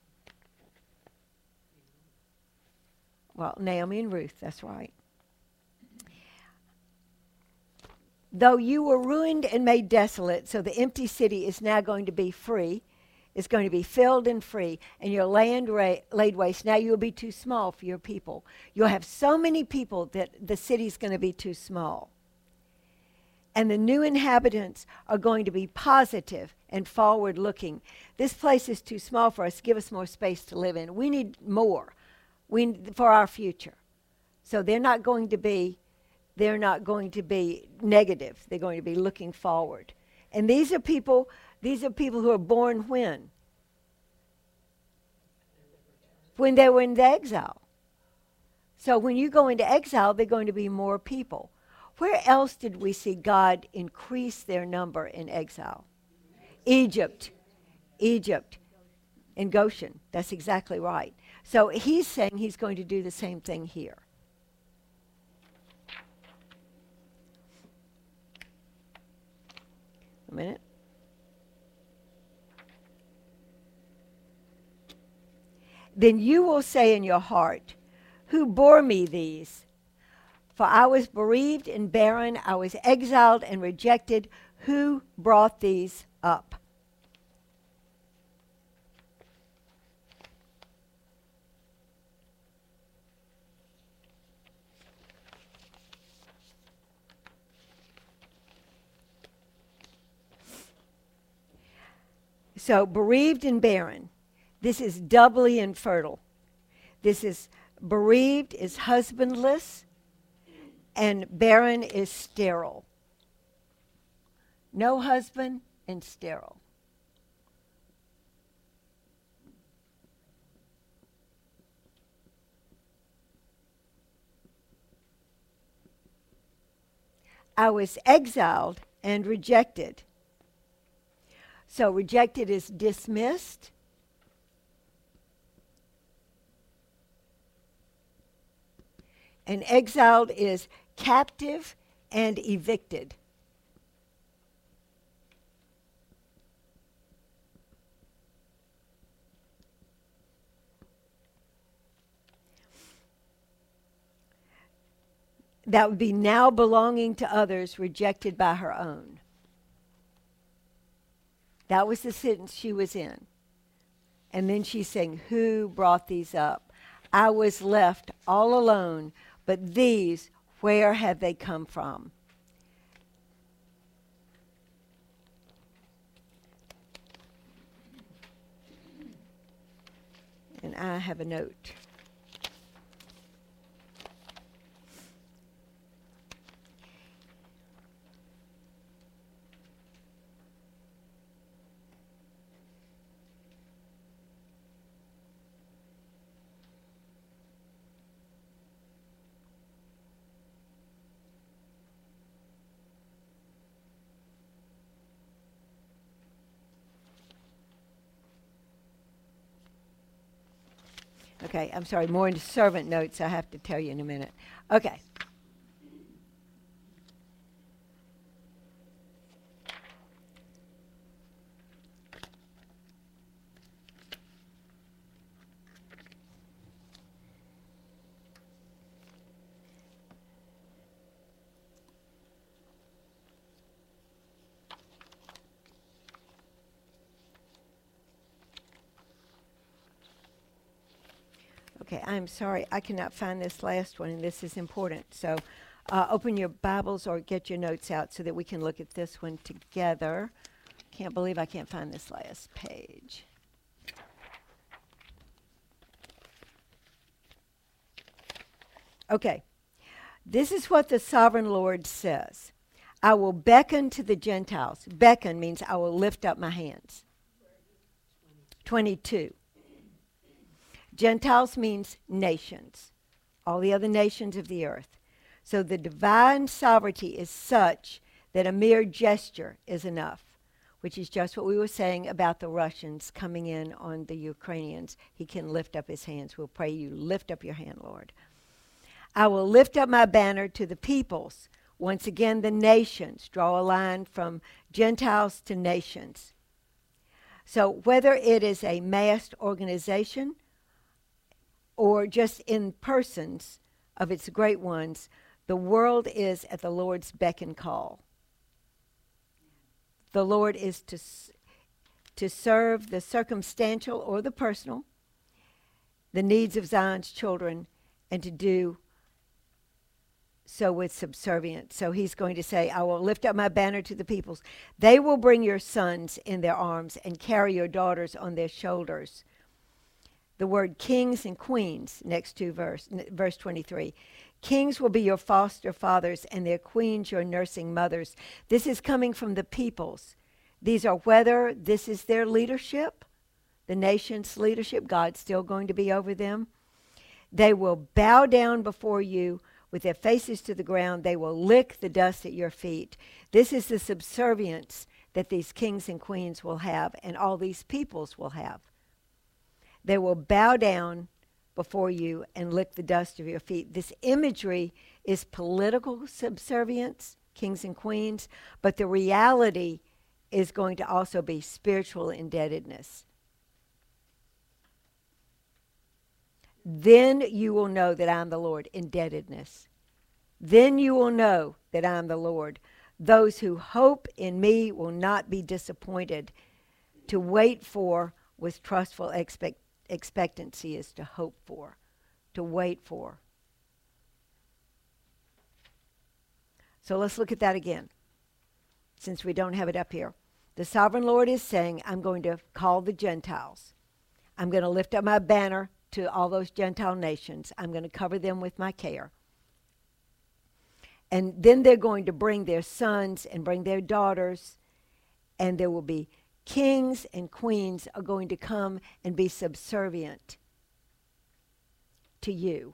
Well, Naomi and Ruth, that's right. Though you were ruined and made desolate, so the empty city is now going to be free, is going to be filled and free, and your land ra- laid waste. Now you will be too small for your people. You'll have so many people that the city's going to be too small. And the new inhabitants are going to be positive and forward-looking. This place is too small for us. Give us more space to live in. We need more we need, for our future. So they're not going to be, they're not going to be negative. They're going to be looking forward. And these are people, these are people who are born when? When they were in the exile. So when you go into exile, they're going to be more people. Where else did we see God increase their number in exile? Egypt. Egypt. In Goshen. That's exactly right. So he's saying he's going to do the same thing here. A minute. Then you will say in your heart, who bore me these? For I was bereaved and barren, I was exiled and rejected. Who brought these up? So, bereaved and barren. This is doubly infertile. This is bereaved is husbandless, and barren is sterile. No husband and sterile. I was exiled and rejected. So rejected is dismissed. And exiled is captive and evicted. That would be now belonging to others, rejected by her own. That was the sentence she was in. And then she's saying, who brought these up? I was left all alone, but these, where have they come from? And I have a note. Okay, I'm sorry, more into servant notes I have to tell you in a minute. Okay. Okay, I'm sorry, I cannot find this last one, and this is important. So uh, open your Bibles or get your notes out so that we can look at this one together. Can't believe I can't find this last page. Okay, this is what the sovereign Lord says. I will beckon to the Gentiles. Beckon means I will lift up my hands. twenty-two. Gentiles means nations, all the other nations of the earth. So the divine sovereignty is such that a mere gesture is enough, which is just what we were saying about the Russians coming in on the Ukrainians. He can lift up his hands. We'll pray you lift up your hand, Lord. I will lift up my banner to the peoples. Once again, the nations. Draw a line from Gentiles to nations. So whether it is a massed organization or just in persons of its great ones, the world is at the Lord's beck and call. The Lord is to, to serve the circumstantial or the personal, the needs of Zion's children, and to do so with subservience. So he's going to say, I will lift up my banner to the peoples. They will bring your sons in their arms and carry your daughters on their shoulders. The word kings and queens, next to verse, verse twenty-three. Kings will be your foster fathers and their queens your nursing mothers. This is coming from the peoples. These are whether this is their leadership, the nation's leadership, God's still going to be over them. They will bow down before you with their faces to the ground. They will lick the dust at your feet. This is the subservience that these kings and queens will have and all these peoples will have. They will bow down before you and lick the dust of your feet. This imagery is political subservience, kings and queens, but the reality is going to also be spiritual indebtedness. Then you will know that I'm the Lord. Indebtedness. Then you will know that I'm the Lord. Those who hope in me will not be disappointed. To wait for with trustful expect, expectancy is to hope for, to wait for. So let's look at that again, since we don't have it up here. The sovereign Lord is saying, I'm going to call the Gentiles. I'm going to lift up my banner to all those Gentile nations. I'm going to cover them with my care. And then they're going to bring their sons and bring their daughters, and there will be kings and queens are going to come and be subservient to you.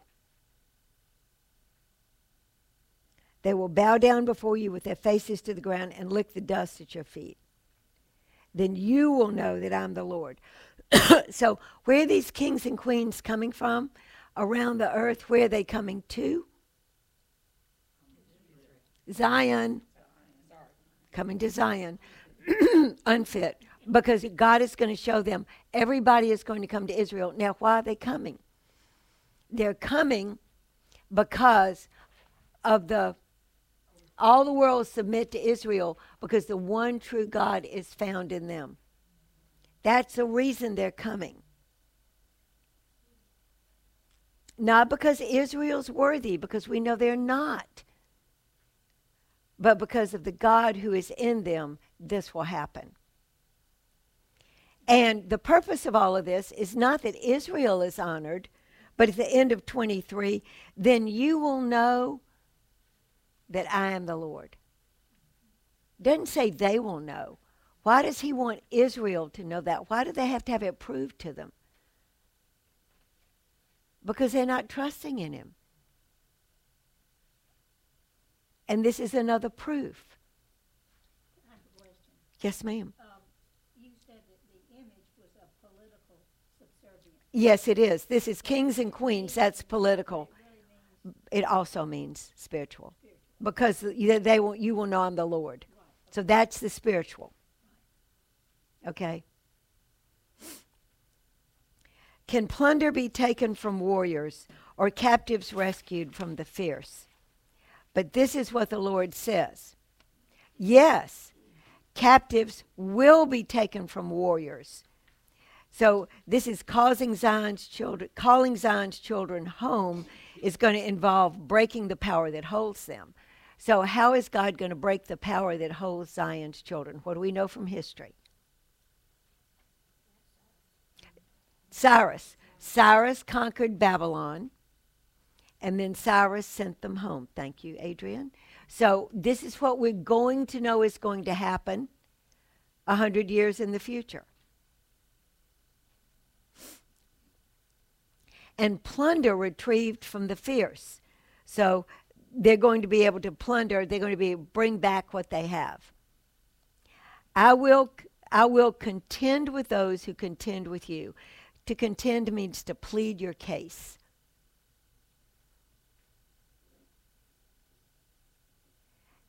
They will bow down before you with their faces to the ground and lick the dust at your feet. Then you will know that I'm the Lord. So where are these kings and queens coming from around the earth? Where are they coming to? Zion. Coming to Zion. Unfit. Because God is going to show them everybody is going to come to Israel. Now, why are they coming? They're coming because of the all the world submit to Israel because the one true God is found in them. That's the reason they're coming. Not because Israel's worthy, because we know they're not. But because of the God who is in them, this will happen. And the purpose of all of this is not that Israel is honored, but at the end of twenty-three, then you will know that I am the Lord. Doesn't say they will know. Why does he want Israel to know that? Why do they have to have it proved to them? Because they're not trusting in him. And this is another proof. I have a question. Yes, ma'am. Um, you said that the image was a political subservience. Yes, it is. This is kings and queens. That's political. It also means spiritual. Because they they will, you will know I'm the Lord. So that's the spiritual. Okay. Can plunder be taken from warriors or captives rescued from the fierce? But this is what the Lord says. Yes, captives will be taken from warriors. So this is causing Zion's children, calling Zion's children home is going to involve breaking the power that holds them. So how is God going to break the power that holds Zion's children? What do we know from history? Cyrus. Cyrus conquered Babylon, and then Cyrus sent them home. Thank you, Adrian. So this is what we're going to know is going to happen a hundred years in the future. And plunder retrieved from the fierce. So they're going to be able to plunder. They're going to be bring back what they have. I will, I will contend with those who contend with you. To contend means to plead your case.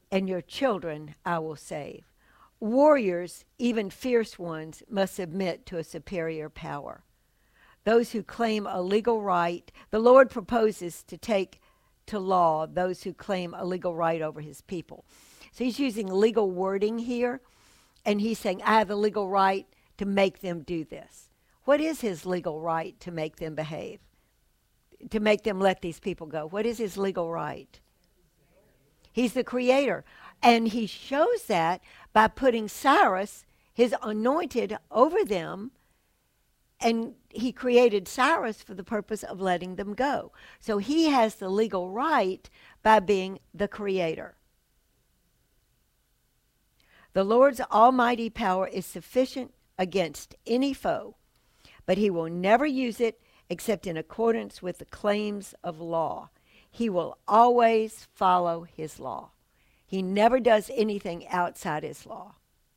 and your children I will save. Warriors, even fierce ones, must submit to a superior power. Those who claim a legal right, the Lord proposes to take to law those who claim a legal right over his people. So he's using legal wording here, and he's saying, I have the legal right to make them do this. What is his legal right to make them behave? To make them let these people go? What is his legal right? He's the creator. And he shows that by putting Cyrus, his anointed, over them. And he created Cyrus for the purpose of letting them go. So he has the legal right by being the creator. The Lord's almighty power is sufficient against any foe, but he will never use it except in accordance with the claims of law. He will always follow his law. He never does anything outside his law.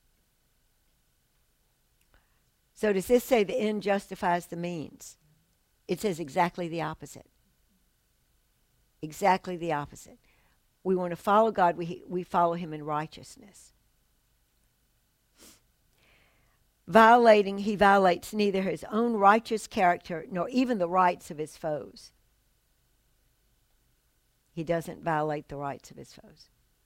So does this say the end justifies the means? It says exactly the opposite. Exactly the opposite. We want to follow God, we, we follow him in righteousness. Violating, he violates neither his own righteous character nor even the rights of his foes. He doesn't violate the rights of his foes.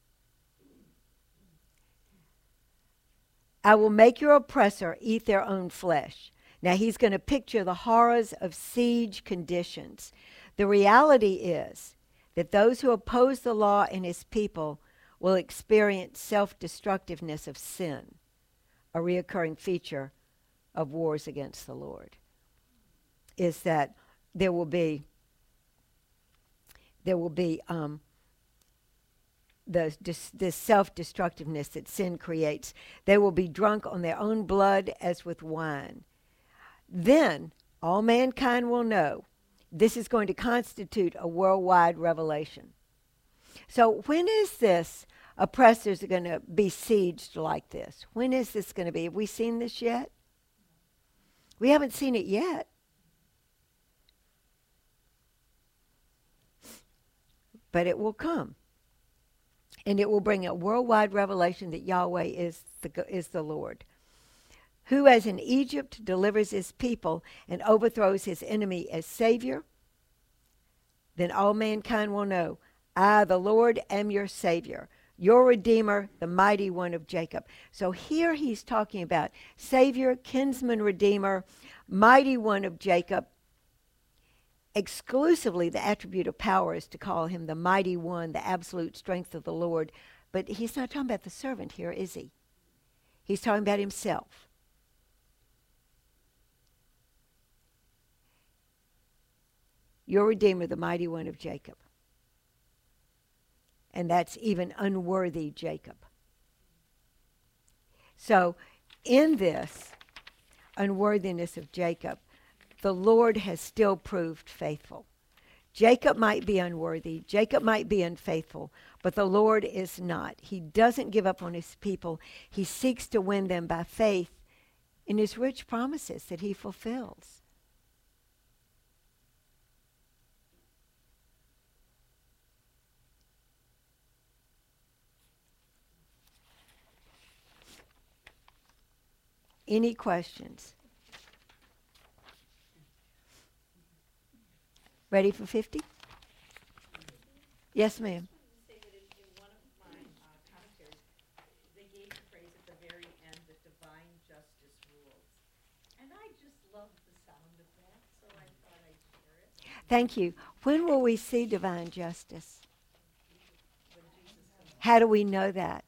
I will make your oppressor eat their own flesh. Now he's going to picture the horrors of siege conditions. The reality is that those who oppose the law and his people will experience self-destructiveness of sin, a reoccurring feature of wars against the Lord. Is that there will be there will be um, the dis, this self-destructiveness that sin creates. They will be drunk on their own blood as with wine. Then all mankind will know this is going to constitute a worldwide revelation. So when is this oppressors are going to be sieged like this? When is this going to be? Have we seen this yet? We haven't seen it yet. But it will come. And it will bring a worldwide revelation that Yahweh is the, is the Lord. Who as in Egypt delivers his people and overthrows his enemy as Savior, then all mankind will know, I, the Lord, am your Savior, your Redeemer, the mighty one of Jacob. So here he's talking about Savior, kinsman, Redeemer, mighty one of Jacob. Exclusively the attribute of power is to call him the mighty one, the absolute strength of the Lord. But he's not talking about the servant here, is he? He's talking about himself. Your Redeemer, the mighty one of Jacob. And that's even unworthy Jacob. So in this unworthiness of Jacob, the Lord has still proved faithful. Jacob might be unworthy, Jacob might be unfaithful, but the Lord is not. He doesn't give up on his people. He seeks to win them by faith in his rich promises that he fulfills. Any questions? Ready for fifty? Yes, ma'am. Say that in, in one of my uh, commentaries, they gave the phrase at the very end that divine justice rules. And I just love the sound of that, so I thought I'd share it. Thank you. When will we see divine justice? How do we know that?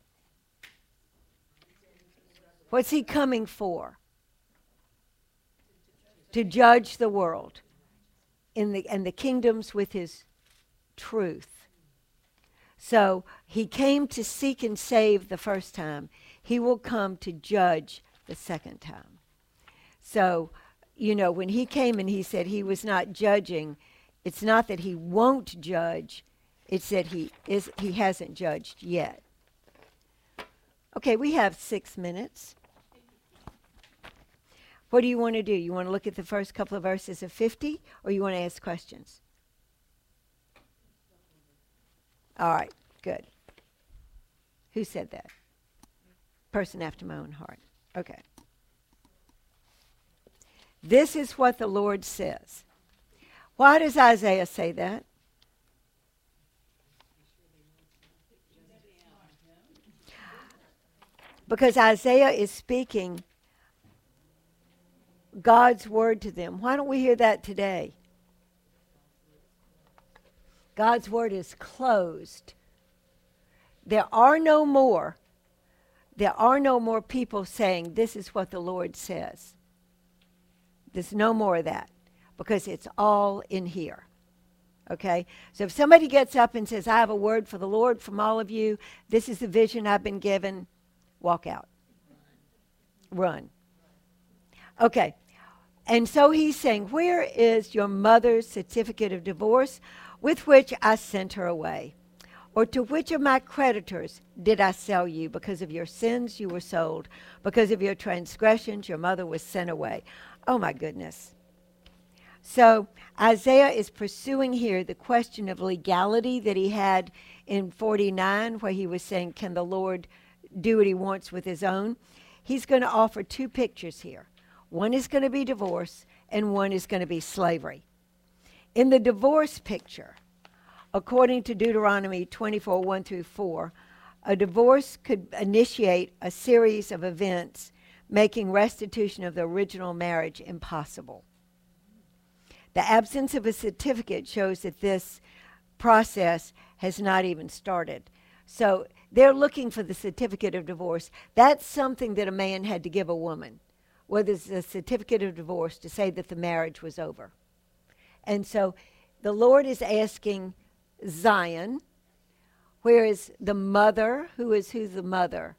What's he coming for? To judge the world in the and the kingdoms with his truth. So he came to seek and save the first time. He will come to judge the second time. So, you know, when he came and he said he was not judging, it's not that he won't judge, it's that he is he hasn't judged yet. Okay, we have six minutes. What do you want to do? You want to look at the first couple of verses of fifty, or you want to ask questions? All right, good. Who said that? Person after my own heart. Okay. This is what the Lord says. Why does Isaiah say that? Because Isaiah is speaking God's word to them. Why don't we hear that today? God's word is closed. There are no more. There are no more people saying, this is what the Lord says. There's no more of that because it's all in here. Okay? So if somebody gets up and says, I have a word for the Lord from all of you, this is the vision I've been given, walk out. Run. Okay. And so he's saying, where is your mother's certificate of divorce with which I sent her away? Or to which of my creditors did I sell you? Because of your sins you were sold. Because of your transgressions your mother was sent away. Oh my goodness. So Isaiah is pursuing here the question of legality that he had in forty-nine, where he was saying, can the Lord do what he wants with his own? He's going to offer two pictures here. One is going to be divorce, and one is going to be slavery. In the divorce picture, according to Deuteronomy twenty-four, one through four, a divorce could initiate a series of events making restitution of the original marriage impossible. The absence of a certificate shows that this process has not even started. So they're looking for the certificate of divorce. That's something that a man had to give a woman, whether it's a certificate of divorce to say that the marriage was over. And so the Lord is asking Zion, where is the mother? Who is who the mother?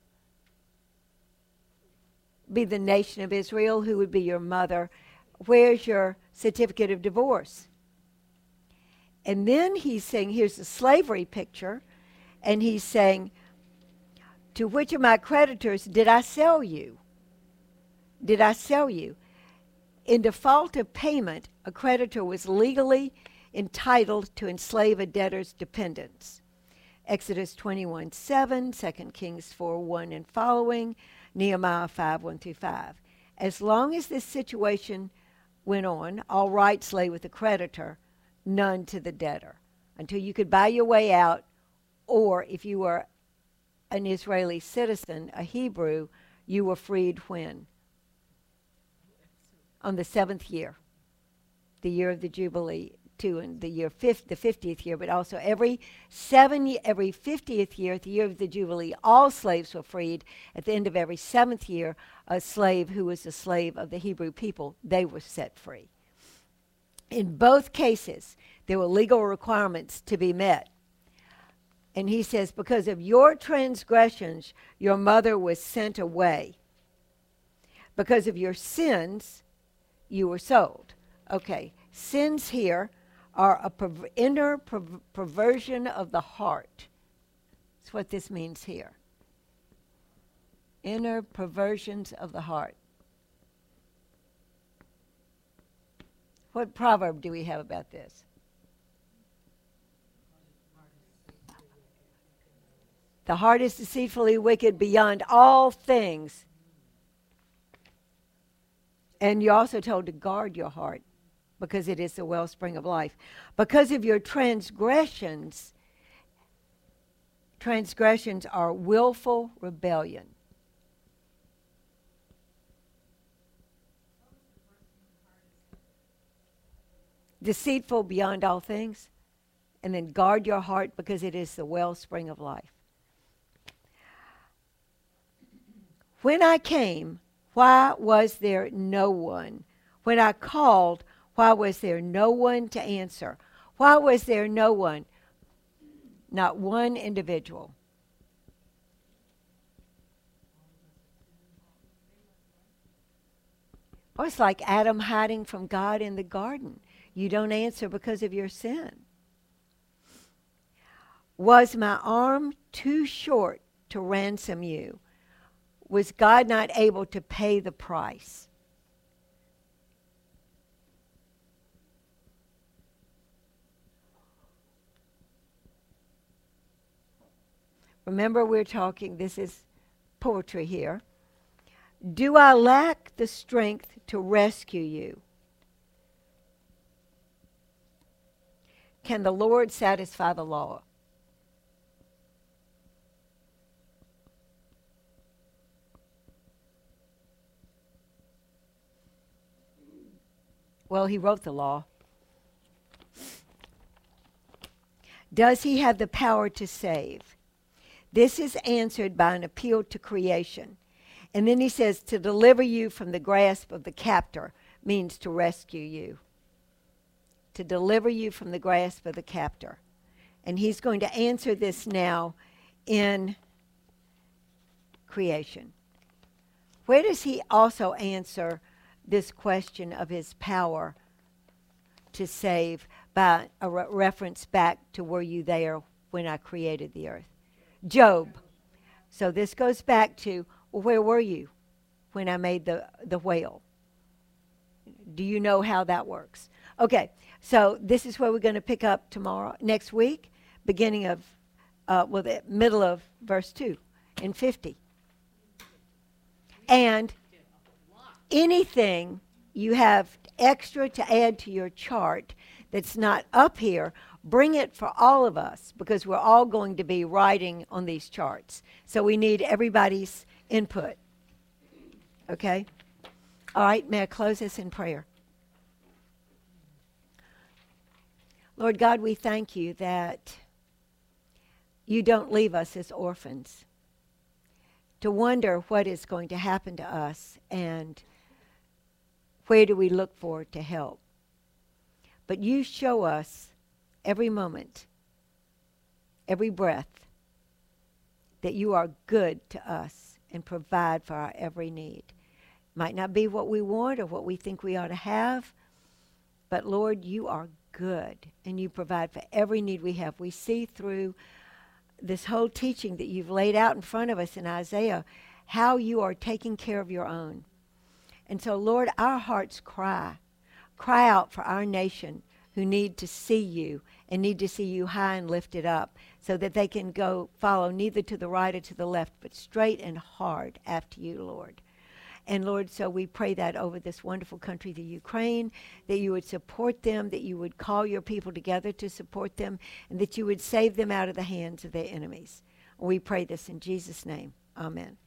Be the nation of Israel. Who would be your mother? Where's your certificate of divorce? And then he's saying, here's the slavery picture. And he's saying, to which of my creditors did I sell you? Did I sell you? In default of payment, a creditor was legally entitled to enslave a debtor's dependents. Exodus twenty-one, seven, Second Kings four, one and following, Nehemiah five, one through five. As long as this situation went on, all rights lay with the creditor, none to the debtor, until you could buy your way out, or if you were an Israeli citizen, a Hebrew, you were freed when? On the seventh year, the year of the Jubilee, too, and the year fifth, the fiftieth year, but also every seven, every fiftieth year, at the year of the Jubilee, all slaves were freed. At the end of every seventh year, a slave who was a slave of the Hebrew people, they were set free. In both cases, there were legal requirements to be met. And he says, because of your transgressions, your mother was sent away. Because of your sins, you were sold. Okay, sins here are a perv- inner perv- perversion of the heart. That's what this means here. Inner perversions of the heart. What proverb do we have about this? The heart is deceitfully wicked beyond all things. And you're also told to guard your heart, because it is the wellspring of life. Because of your transgressions, transgressions are willful rebellion. Deceitful beyond all things. And then guard your heart, because it is the wellspring of life. When I came, why was there no one? When I called, why was there no one to answer? Why was there no one? Not one individual. Oh, it's like Adam hiding from God in the garden. You don't answer because of your sin. Was my arm too short to ransom you? Was God not able to pay the price? Remember, we're talking, this is poetry here. Do I lack the strength to rescue you? Can the Lord satisfy the law? Well, he wrote the law. Does he have the power to save? This is answered by an appeal to creation. And then he says, to deliver you from the grasp of the captor means to rescue you. To deliver you from the grasp of the captor. And he's going to answer this now in creation. Where does he also answer this question of his power to save by a re- reference back to were you there when I created the earth? Job. So this goes back to, well, where were you when I made the, the whale? Do you know how that works? Okay, so this is where we're going to pick up tomorrow, next week, beginning of, uh, well, the middle of verse two in fifty. And anything you have extra to add to your chart that's not up here, bring it for all of us, because we're all going to be writing on these charts. So we need everybody's input. Okay? All right, may I close this in prayer? Lord God, we thank you that you don't leave us as orphans to wonder what is going to happen to us and where do we look for to help. But you show us every moment, every breath, that you are good to us and provide for our every need. Might not be what we want or what we think we ought to have, but Lord, you are good and you provide for every need we have. We see through this whole teaching that you've laid out in front of us in Isaiah how you are taking care of your own. And so, Lord, our hearts cry, cry out for our nation who need to see you and need to see you high and lifted up so that they can go follow neither to the right or to the left, but straight and hard after you, Lord. And Lord, so we pray that over this wonderful country, the Ukraine, that you would support them, that you would call your people together to support them, and that you would save them out of the hands of their enemies. We pray this in Jesus' name. Amen.